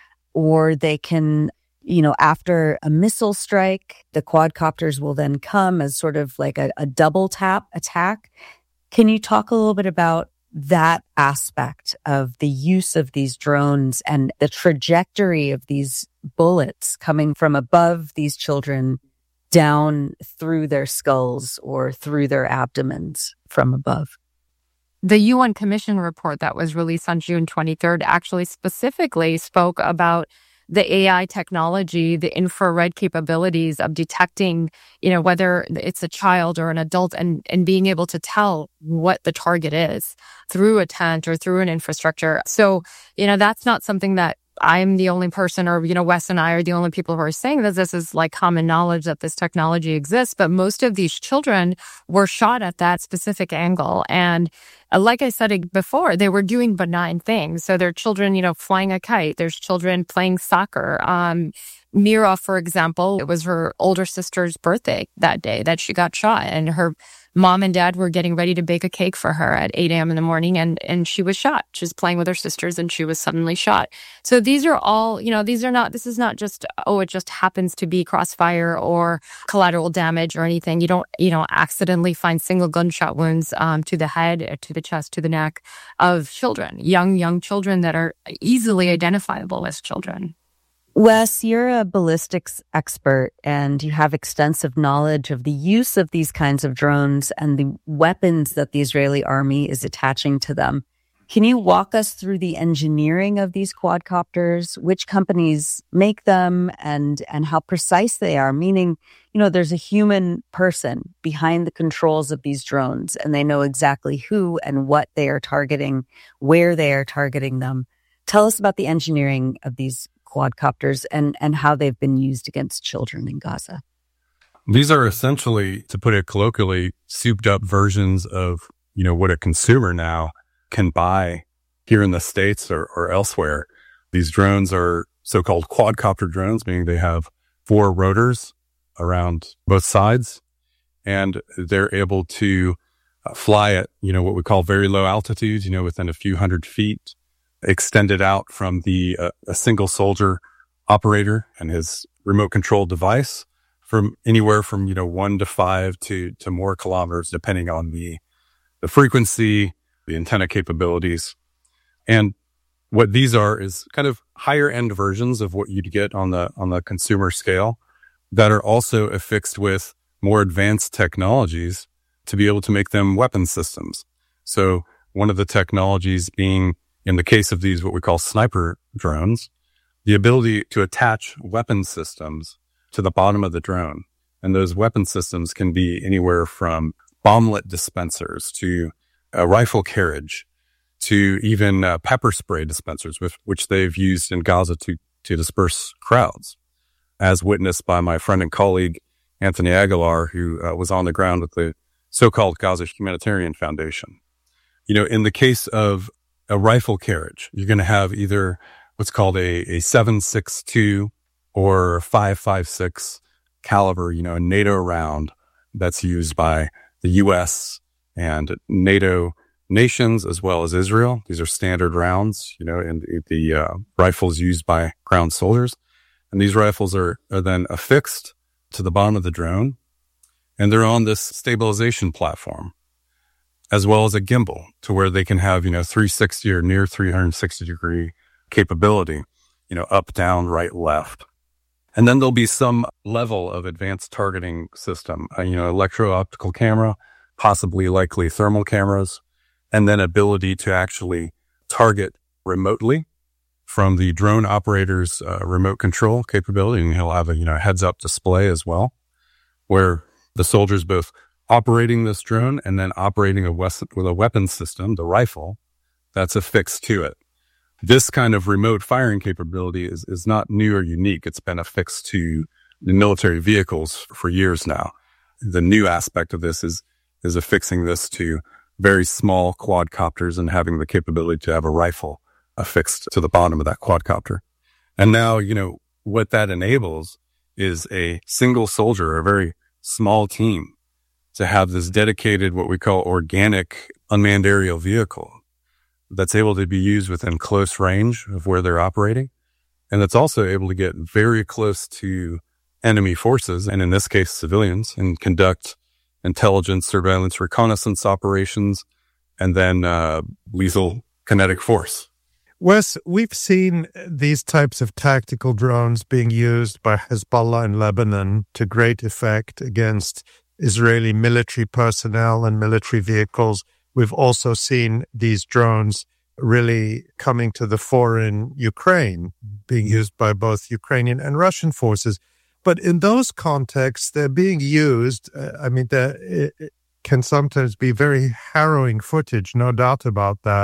or they can, after a missile strike, the quadcopters will then come as sort of like a double tap attack. Can you talk a little bit about that aspect of the use of these drones and the trajectory of these bullets coming from above these children down through their skulls or through their abdomens from above? The UN Commission report that was released on June 23rd actually specifically spoke about the AI technology, the infrared capabilities of detecting, whether it's a child or an adult and being able to tell what the target is through a tent or through an infrastructure. So, that's not something that I'm the only person, or, Wes and I are the only people who are saying that this is like common knowledge that this technology exists. But most of these children were shot at that specific angle. And like I said before, they were doing benign things. So there are children, flying a kite. There's children playing soccer. Mira, for example, it was her older sister's birthday that day that she got shot, and her mom and dad were getting ready to bake a cake for her at 8 a.m. in the morning, and she was shot. She was playing with her sisters, and she was suddenly shot. So these are all, this is not just, it just happens to be crossfire or collateral damage or anything. You don't, accidentally find single gunshot wounds to the head, to the chest, to the neck of children, young children that are easily identifiable as children. Wes, you're a ballistics expert and you have extensive knowledge of the use of these kinds of drones and the weapons that the Israeli army is attaching to them. Can you walk us through the engineering of these quadcopters, which companies make them, and how precise they are? Meaning, there's a human person behind the controls of these drones, and they know exactly who and what they are targeting, where they are targeting them. Tell us about the engineering of these quadcopters and how they've been used against children in Gaza. These are essentially, to put it colloquially, souped up versions of, what a consumer now can buy here in the States or elsewhere. These drones are so-called quadcopter drones, meaning they have 4 rotors around both sides, and they're able to fly at, what we call very low altitudes, within a few hundred feet, extended out from a single soldier operator and his remote control device from anywhere from 1 to 5 to more kilometers, depending on the frequency, the antenna capabilities. And what these are is kind of higher end versions of what you'd get on the consumer scale that are also affixed with more advanced technologies to be able to make them weapon systems. So one of the technologies being, in the case of these, what we call sniper drones, the ability to attach weapon systems to the bottom of the drone. And those weapon systems can be anywhere from bomblet dispensers to a rifle carriage to even pepper spray dispensers, which they've used in Gaza to disperse crowds, as witnessed by my friend and colleague, Anthony Aguilar, who was on the ground with the so-called Gaza Humanitarian Foundation. In the case of a rifle carriage, you're going to have either what's called a 7.62 or 5.56 caliber, a NATO round that's used by the U.S. and NATO nations as well as Israel. These are standard rounds, and the rifles used by ground soldiers. And these rifles are then affixed to the bottom of the drone, and they're on this stabilization platform, as well as a gimbal to where they can have, 360 or near 360 degree capability, up, down, right, left. And then there'll be some level of advanced targeting system, electro-optical camera, possibly likely thermal cameras, and then ability to actually target remotely from the drone operator's remote control capability. And he'll have a, heads-up display as well, where the soldier's both operating this drone and then operating with a weapon system, the rifle, that's affixed to it. This kind of remote firing capability is not new or unique. It's been affixed to the military vehicles for years now. The new aspect of this is affixing this to very small quadcopters and having the capability to have a rifle affixed to the bottom of that quadcopter. And now, what that enables is a single soldier, a very small team, to have this dedicated, what we call organic unmanned aerial vehicle that's able to be used within close range of where they're operating. And that's also able to get very close to enemy forces, and in this case, civilians, and conduct intelligence, surveillance, reconnaissance operations, and then lethal kinetic force. Wes, we've seen these types of tactical drones being used by Hezbollah in Lebanon to great effect against Israeli military personnel and military vehicles. We've also seen these drones really coming to the fore in Ukraine, being used by both Ukrainian and Russian forces. But in those contexts, they're being used. It can sometimes be very harrowing footage, no doubt about that.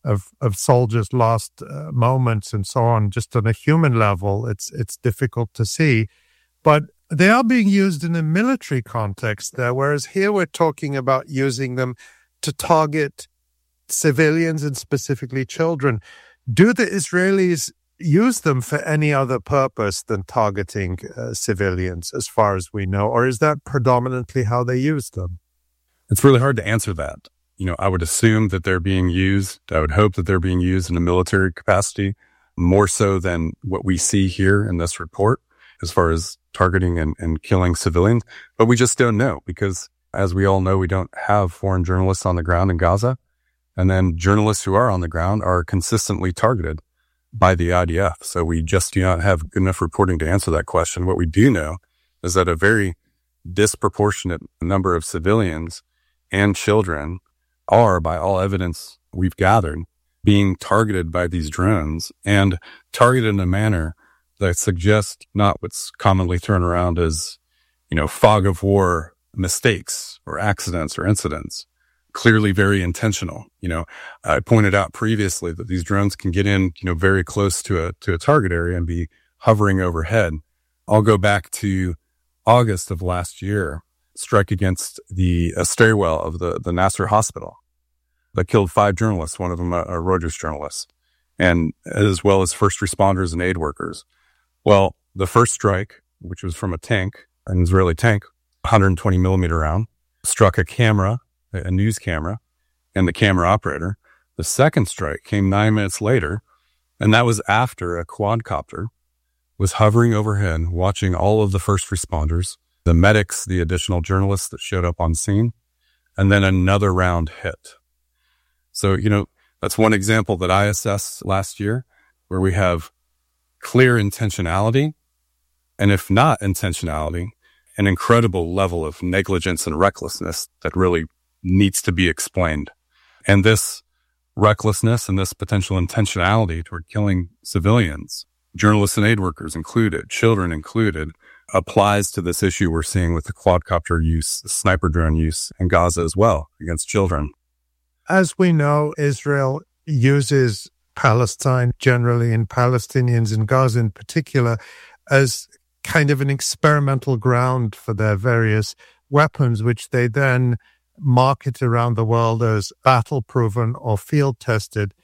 of soldiers' lost moments and so on, just on a human level, it's difficult to see. But they are being used in a military context there, whereas here we're talking about using them to target civilians and specifically children. Do the Israelis use them for any other purpose than targeting civilians, as far as we know? Or is that predominantly how they use them? It's really hard to answer that. I would assume that they're being used. I would hope that they're being used in a military capacity, more so than what we see here in this report, as far as targeting and killing civilians. But we just don't know because, as we all know, we don't have foreign journalists on the ground in Gaza. And then journalists who are on the ground are consistently targeted by the IDF. So we just do not have good enough reporting to answer that question. What we do know is that a very disproportionate number of civilians and children are, by all evidence we've gathered, being targeted by these drones, and targeted in a manner that suggests not what's commonly thrown around as, fog of war mistakes or accidents or incidents. Clearly very intentional. I pointed out previously that these drones can get in, very close to a target area and be hovering overhead. I'll go back to August of last year, strike against the stairwell of the Nasser hospital that killed 5 journalists, one of them a Reuters journalist, and as well as first responders and aid workers. Well, the first strike, which was from a tank, an Israeli tank, 120 millimeter round, struck a camera, a news camera, and the camera operator. The second strike came 9 minutes later, and that was after a quadcopter was hovering overhead, watching all of the first responders, the medics, the additional journalists that showed up on scene, and then another round hit. So, that's one example that I assessed last year, where we have clear intentionality, and if not intentionality, an incredible level of negligence and recklessness that really needs to be explained. And this recklessness and this potential intentionality toward killing civilians, journalists and aid workers included, children included, applies to this issue we're seeing with the quadcopter use, the sniper drone use in Gaza as well against children. As we know, Israel uses Palestine generally, and Palestinians in Gaza in particular, as kind of an experimental ground for their various weapons, which they then market around the world as battle-proven or field-tested.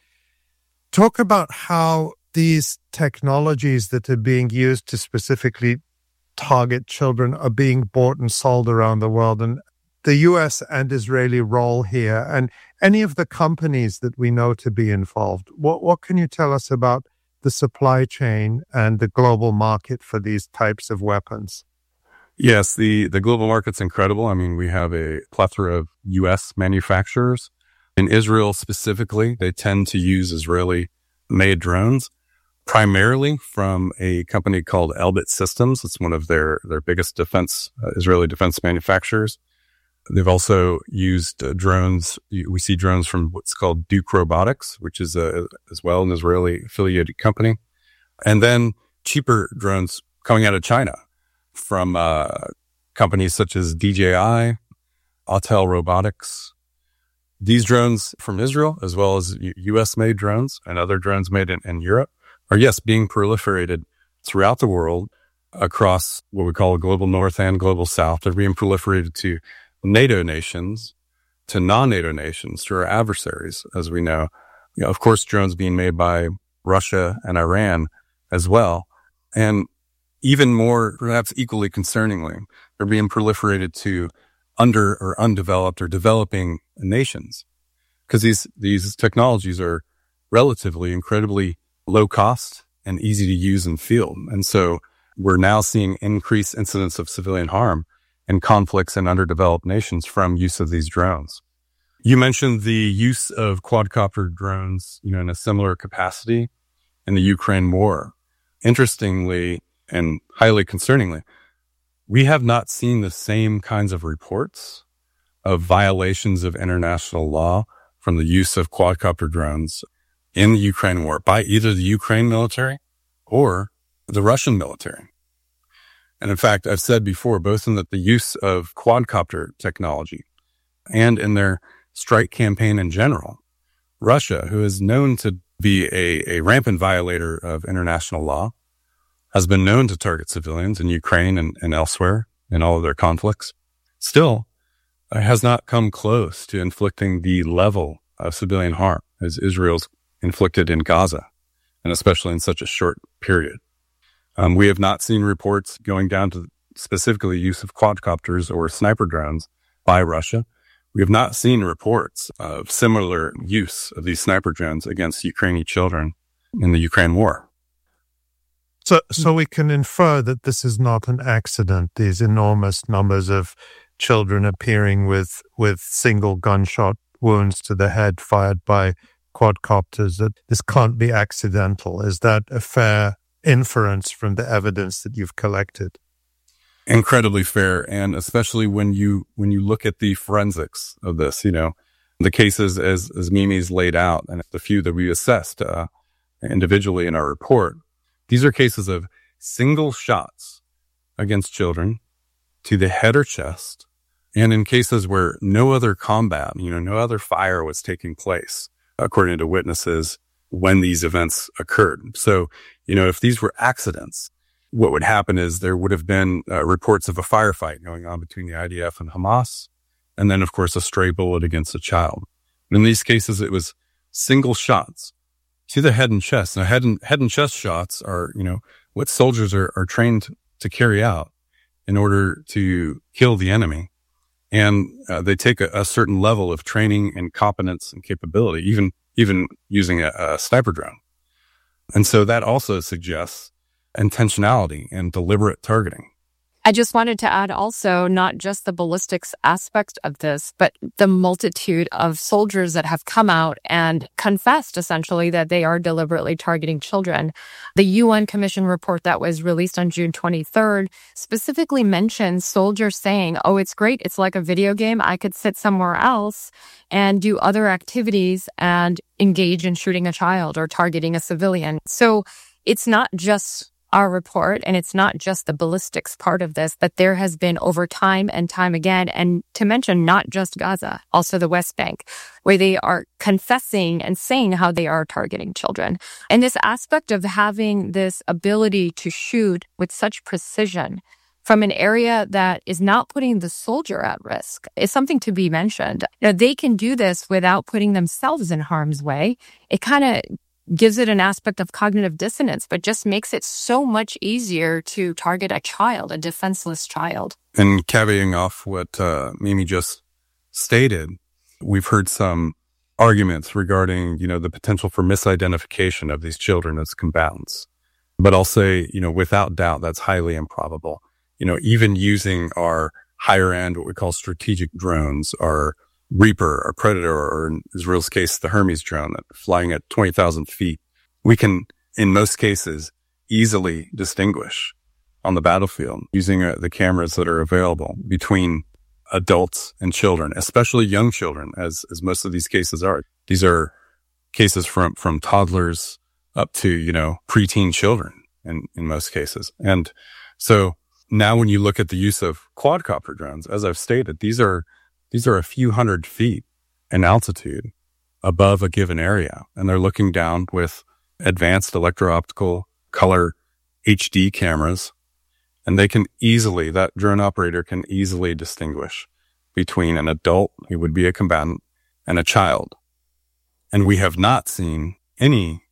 Talk about how these technologies that are being used to specifically target children are being bought and sold around the world, and the U.S. and Israeli role here, and any of the companies that we know to be involved. What can you tell us about the supply chain and the global market for these types of weapons? Yes, the global market's incredible. I mean, we have a plethora of U.S. manufacturers. In Israel specifically, they tend to use Israeli-made drones, primarily from a company called Elbit Systems. It's one of their biggest Israeli defense manufacturers. They've also used drones. We see drones from what's called Duke Robotics, which is as well an Israeli affiliated company. And then cheaper drones coming out of China from companies such as DJI, Autel Robotics. These drones from Israel, as well as U.S.-made drones and other drones made in Europe, are, yes, being proliferated throughout the world across what we call a global north and global south. They're being proliferated to NATO nations, to non-NATO nations, to our adversaries, as we know. Of course, drones being made by Russia and Iran as well. And even more, perhaps equally concerningly, they're being proliferated to under or undeveloped or developing nations. Because these technologies are relatively incredibly low cost and easy to use in field. And so we're now seeing increased incidents of civilian harm in conflicts in underdeveloped nations from use of these drones. You mentioned the use of quadcopter drones, in a similar capacity in the Ukraine war. Interestingly and highly concerningly, we have not seen the same kinds of reports of violations of international law from the use of quadcopter drones in the Ukraine war by either the Ukraine military or the Russian military. And in fact, I've said before, both in the use of quadcopter technology and in their strike campaign in general, Russia, who is known to be a rampant violator of international law, has been known to target civilians in Ukraine and elsewhere in all of their conflicts, still has not come close to inflicting the level of civilian harm as Israel's inflicted in Gaza, and especially in such a short period. We have not seen reports going down to specifically use of quadcopters or sniper drones by Russia. We have not seen reports of similar use of these sniper drones against Ukrainian children in the Ukraine war. So we can infer that this is not an accident, these enormous numbers of children appearing with single gunshot wounds to the head fired by quadcopters, that this can't be accidental. Is that a fair inference from the evidence that you've collected? Incredibly fair, and especially when you look at the forensics of this, the cases as Mimi's laid out, and the few that we assessed individually in our report, these are cases of single shots against children to the head or chest, and in cases where no other combat, no other fire was taking place, according to witnesses, when these events occurred. So, if these were accidents, what would happen is there would have been reports of a firefight going on between the IDF and Hamas, and then, of course, a stray bullet against a child. But in these cases, it was single shots to the head and chest. Now, head and chest shots are, what soldiers are trained to carry out in order to kill the enemy. And they take a certain level of training and competence and capability, even using a sniper drone. And so that also suggests intentionality and deliberate targeting. I just wanted to add also not just the ballistics aspect of this, but the multitude of soldiers that have come out and confessed essentially that they are deliberately targeting children. The UN Commission report that was released on June 23rd specifically mentions soldiers saying, oh, it's great. It's like a video game. I could sit somewhere else and do other activities and engage in shooting a child or targeting a civilian. So it's not just our report, and it's not just the ballistics part of this, but there has been over time and time again, and to mention not just Gaza, also the West Bank, where they are confessing and saying how they are targeting children. And this aspect of having this ability to shoot with such precision from an area that is not putting the soldier at risk is something to be mentioned. They can do this without putting themselves in harm's way. It kind of gives it an aspect of cognitive dissonance, but just makes it so much easier to target a child, a defenseless child. And caveating off what Mimi just stated, we've heard some arguments regarding, the potential for misidentification of these children as combatants. But I'll say, without doubt, that's highly improbable. Even using our higher end, what we call strategic drones, our Reaper, or Predator, or in Israel's case, the Hermes drone that flying at 20,000 feet, we can, in most cases, easily distinguish on the battlefield using the cameras that are available between adults and children, especially young children, as most of these cases are. These are cases from toddlers up to, preteen children in most cases. And so now when you look at the use of quadcopter drones, as I've stated, these are a few hundred feet in altitude above a given area, and they're looking down with advanced electro-optical color HD cameras, and that drone operator can easily distinguish between an adult who would be a combatant and a child. And we have not seen any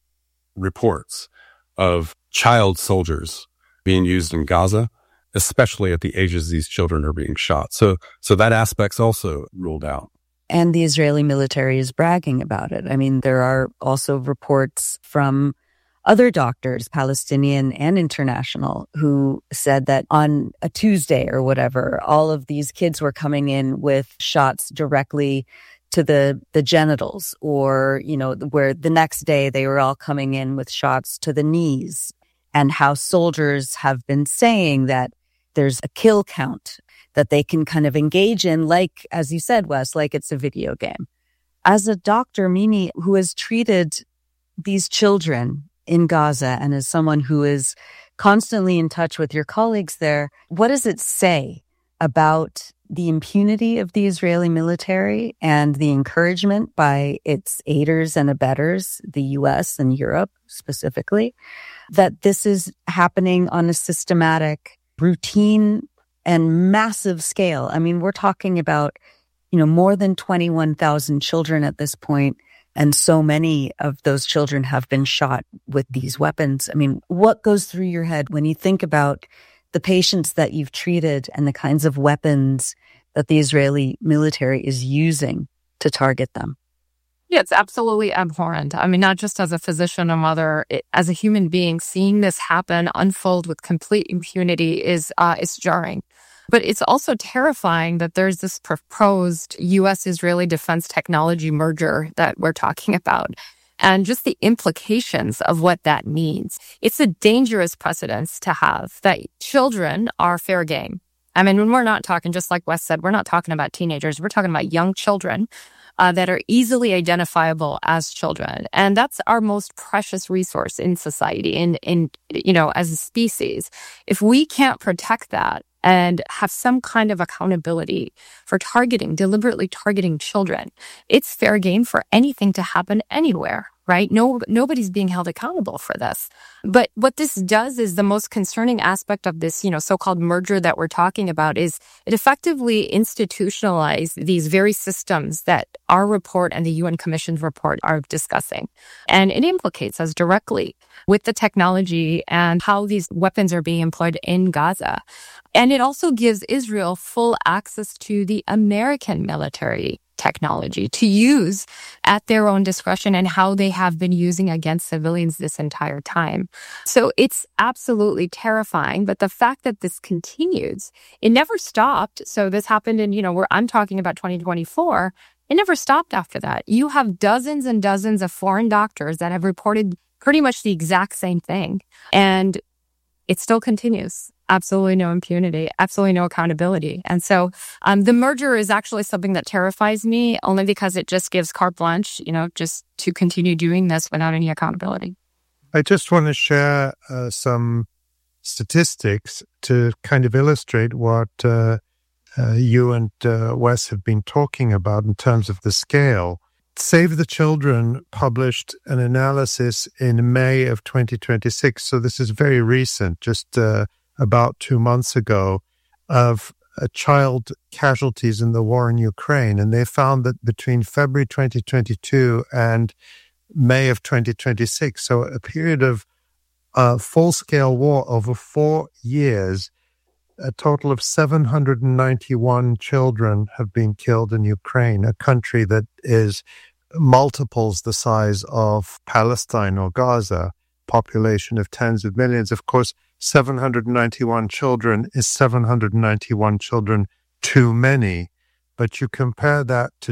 reports of child soldiers being used in Gaza, especially at the ages these children are being shot. So that aspect's also ruled out. And the Israeli military is bragging about it. I mean, there are also reports from other doctors, Palestinian and international, who said that on a Tuesday or whatever, all of these kids were coming in with shots directly to the genitals, or, where the next day they were all coming in with shots to the knees, and how soldiers have been saying that there's a kill count that they can kind of engage in, like, as you said, Wes, like it's a video game. As a doctor, Mimi, who has treated these children in Gaza, and as someone who is constantly in touch with your colleagues there, what does it say about the impunity of the Israeli military and the encouragement by its aiders and abettors, the U.S. and Europe specifically, that this is happening on a systematic, routine, and massive scale. I mean, we're talking about, more than 21,000 children at this point, and so many of those children have been shot with these weapons. I mean, what goes through your head when you think about the patients that you've treated and the kinds of weapons that the Israeli military is using to target them? Yeah, it's absolutely abhorrent. I mean, not just as a physician, a mother, as a human being, seeing this happen, unfold with complete impunity is jarring. But it's also terrifying that there's this proposed U.S.-Israeli defense technology merger that we're talking about, and just the implications of what that means. It's a dangerous precedence to have that children are fair game. I mean, when we're not talking, just like Wes said, we're not talking about teenagers. We're talking about young children that are easily identifiable as children. And that's our most precious resource in society, as a species. If we can't protect that and have some kind of accountability for deliberately targeting children, it's fair game for anything to happen anywhere, right? Nobody's being held accountable for this. But what this does is the most concerning aspect of this, so-called merger that we're talking about is it effectively institutionalized these very systems that our report and the UN Commission's report are discussing. And it implicates us directly with the technology and how these weapons are being employed in Gaza. And it also gives Israel full access to the American military technology to use at their own discretion and how they have been using against civilians this entire time. So it's absolutely terrifying. But the fact that this continues, it never stopped. So this happened in, I'm talking about 2024. It never stopped after that. You have dozens and dozens of foreign doctors that have reported pretty much the exact same thing. And it still continues. Absolutely no impunity, absolutely no accountability. And so the merger is actually something that terrifies me only because it just gives carte blanche, just to continue doing this without any accountability. I just want to share some statistics to kind of illustrate what you and Wes have been talking about in terms of the scale. Save the Children published an analysis in May of 2026, so this is very recent, just about 2 months ago, of child casualties in the war in Ukraine. And they found that between February 2022 and May of 2026, so a period of full-scale war over 4 years, a total of 791 children have been killed in Ukraine, a country that is multiples the size of Palestine or Gaza, population of tens of millions. Of course, 791 children is 791 children too many. But you compare that to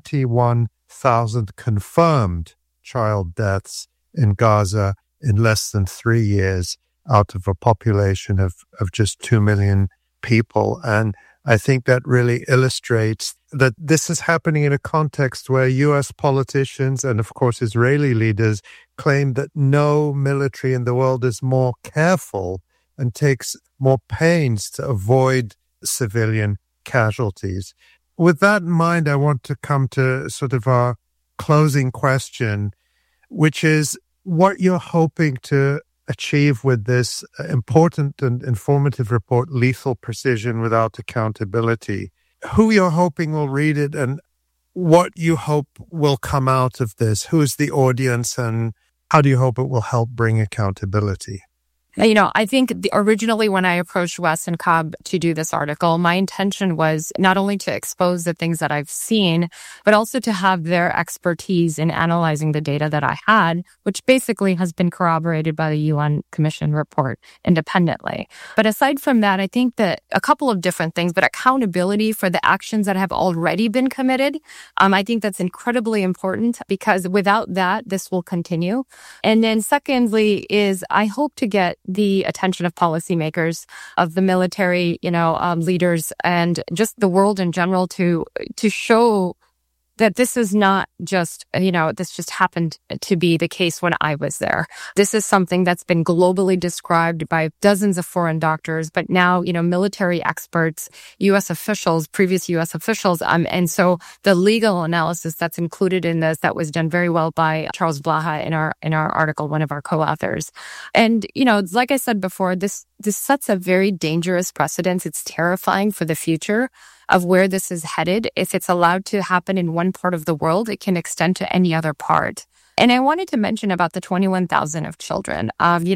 21,000 confirmed child deaths in Gaza in less than 3 years out of a population of just 2 million people. And I think that really illustrates that this is happening in a context where U.S. politicians and, of course, Israeli leaders claim that no military in the world is more careful and takes more pains to avoid civilian casualties. With that in mind, I want to come to sort of our closing question, which is what you're hoping to achieve with this important and informative report, Lethal Precision Without Accountability. Who you're hoping will read it and what you hope will come out of this. Who is the audience and how do you hope it will help bring accountability? I think originally when I approached Wes and Cobb to do this article, my intention was not only to expose the things that I've seen, but also to have their expertise in analyzing the data that I had, which basically has been corroborated by the UN Commission report independently. But aside from that, I think that a couple of different things, but accountability for the actions that have already been committed, I think that's incredibly important because without that, this will continue. And then secondly is I hope to get the attention of policymakers, of the military, leaders, and just the world in general to show that this is not just, this just happened to be the case when I was there. This is something that's been globally described by dozens of foreign doctors, but now, military experts, U.S. officials, previous U.S. officials. And so the legal analysis that's included in this, that was done very well by Charles Blaha in our article, one of our co-authors. And, like I said before, this sets a very dangerous precedent. It's terrifying for the future of where this is headed. If it's allowed to happen in one part of the world, it can extend to any other part. And I wanted to mention about the 21,000 of children.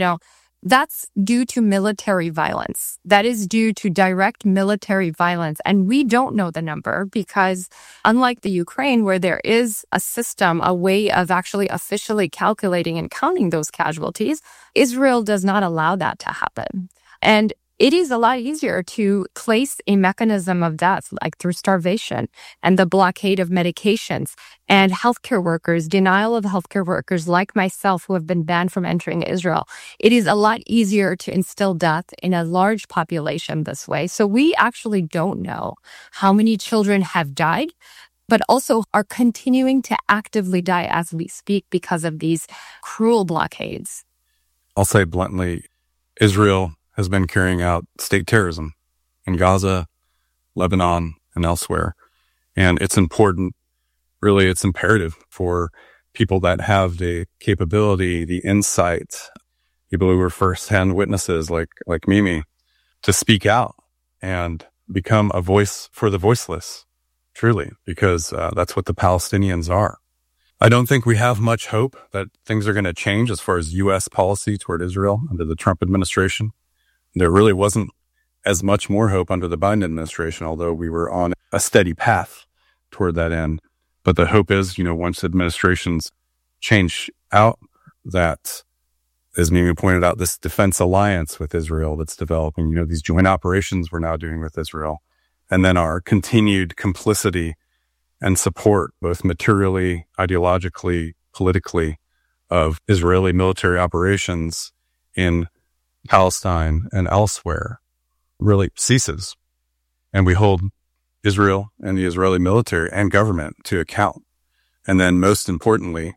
That's due to military violence. That is due to direct military violence. And we don't know the number because unlike the Ukraine, where there is a system, a way of actually officially calculating and counting those casualties, Israel does not allow that to happen. And it is a lot easier to place a mechanism of death, like through starvation and the blockade of medications and healthcare workers, denial of healthcare workers like myself who have been banned from entering Israel. It is a lot easier to instill death in a large population this way. So we actually don't know how many children have died, but also are continuing to actively die as we speak because of these cruel blockades. I'll say bluntly, Israel has been carrying out state terrorism in Gaza, Lebanon, and elsewhere. And it's important, really, it's imperative for people that have the capability, the insight, people who were firsthand witnesses like Mimi, to speak out and become a voice for the voiceless, truly, because that's what the Palestinians are. I don't think we have much hope that things are going to change as far as U.S. policy toward Israel under the Trump administration. There really wasn't as much more hope under the Biden administration, although we were on a steady path toward that end. But the hope is, once administrations change out, that, as Mimi pointed out, this defense alliance with Israel that's developing, these joint operations we're now doing with Israel, and then our continued complicity and support, both materially, ideologically, politically, of Israeli military operations in Palestine and elsewhere really ceases. And we hold Israel and the Israeli military and government to account. And then most importantly,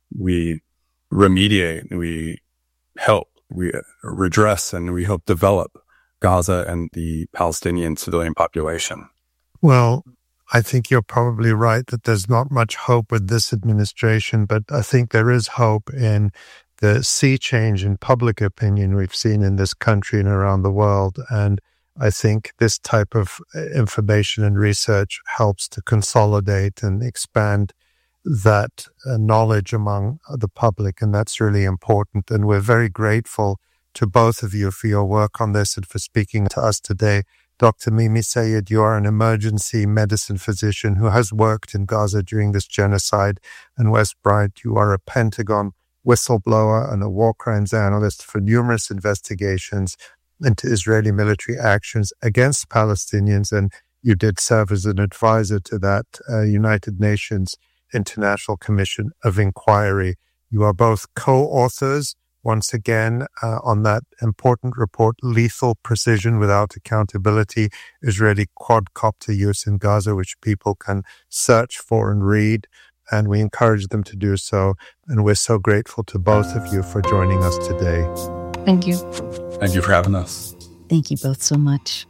we remediate, we help, we redress, and we help develop Gaza and the Palestinian civilian population. Well, I think you're probably right that there's not much hope with this administration, but I think there is hope in the sea change in public opinion we've seen in this country and around the world. And I think this type of information and research helps to consolidate and expand that knowledge among the public. And that's really important. And we're very grateful to both of you for your work on this and for speaking to us today. Dr. Mimi Sayed, you are an emergency medicine physician who has worked in Gaza during this genocide. And Wes Bryant, you are a Pentagon whistleblower and a war crimes analyst for numerous investigations into Israeli military actions against Palestinians. And you did serve as an advisor to that United Nations International Commission of Inquiry. You are both co-authors, once again, on that important report, Lethal Precision Without Accountability, Israeli quadcopter use in Gaza, which people can search for and read. And we encourage them to do so. And we're so grateful to both of you for joining us today. Thank you. Thank you for having us. Thank you both so much.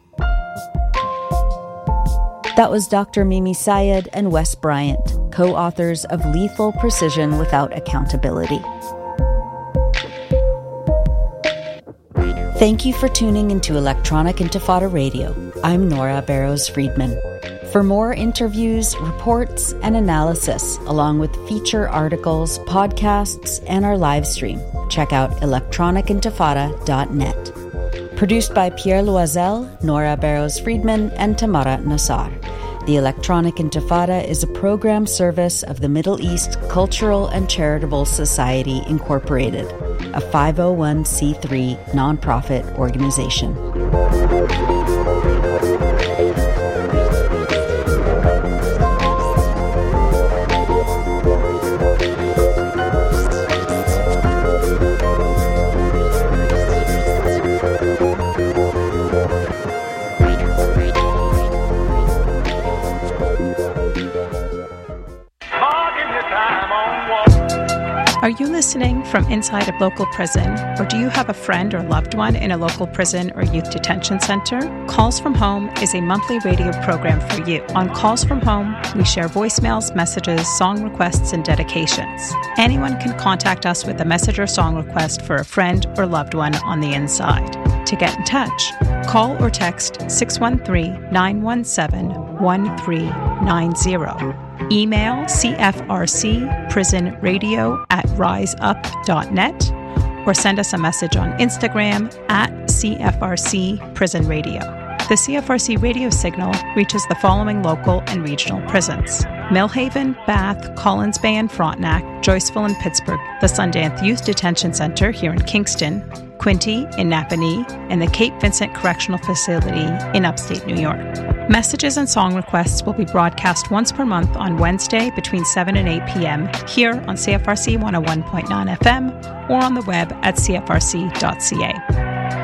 That was Dr. Mimi Sayed and Wes Bryant, co-authors of Lethal Precision Without Accountability. Thank you for tuning into Electronic Intifada Radio. I'm Nora Barrows-Friedman. For more interviews, reports, and analysis, along with feature articles, podcasts, and our live stream, check out electronicintifada.net. Produced by Pierre Loisel, Nora Barrows-Friedman, and Tamara Nassar. The Electronic Intifada is a program service of the Middle East Cultural and Charitable Society, Incorporated, a 501c3 nonprofit organization. listening from inside a local prison, or do you have a friend or loved one in a local prison or youth detention center? Calls from Home is a monthly radio program for you. On Calls from Home, we share voicemails, messages, song requests, and dedications. Anyone can contact us with a message or song request for a friend or loved one on the inside. To get in touch, call or text 613-917-1390. Email cfrcprisonradio@riseup.net or send us a message on Instagram @CFRCPrisonRadio. The CFRC radio signal reaches the following local and regional prisons: Millhaven, Bath, Collins Bay and Frontenac, Joyceville and Pittsburgh, the Sundance Youth Detention Center here in Kingston, Quinte in Napanee, and the Cape Vincent Correctional Facility in upstate New York. Messages and song requests will be broadcast once per month on Wednesday between 7 and 8 p.m. here on CFRC 101.9 FM or on the web at cfrc.ca.